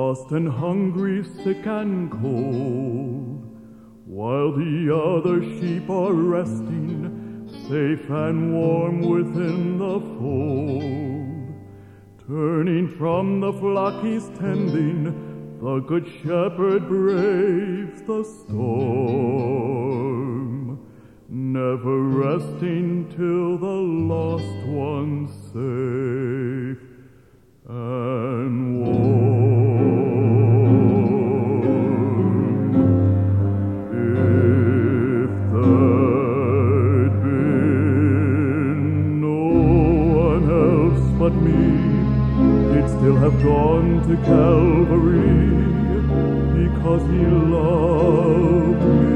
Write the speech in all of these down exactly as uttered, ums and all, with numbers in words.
lost and hungry, sick and cold, while the other sheep are resting, safe and warm within the fold. Turning from the flock he's tending, the good shepherd braves the storm, never resting till the lost one's safe and warm. If there'd been no one else but me, he'd still have gone to Calvary, because he loved me.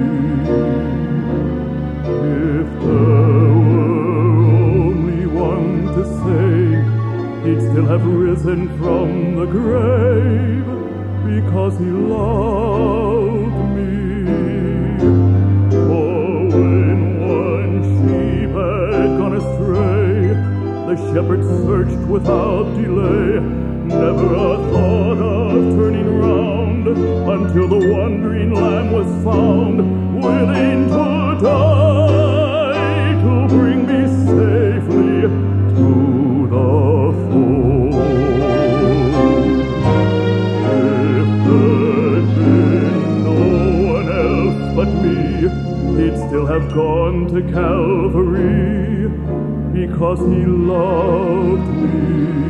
If there were only one to save, he'd still have risen from the grave, because he loved me. For when one sheep had gone astray, the shepherd searched without delay, never a thought of turning round, until the wandering lamb was found, willing to die, to bring me safely to the fold. If there'd been no one else but me, he'd still have gone to Calvary, because he loved me.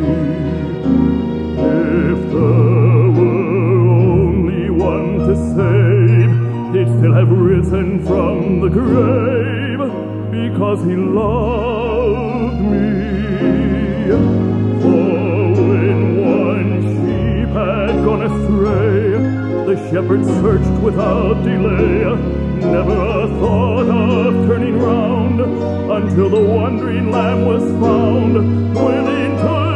If there were only one to save, he'd still have risen from the grave, because he loved me. For when one sheep had gone astray, the shepherd searched without delay, never a thought of turning round, until the wandering lamb was found, willing to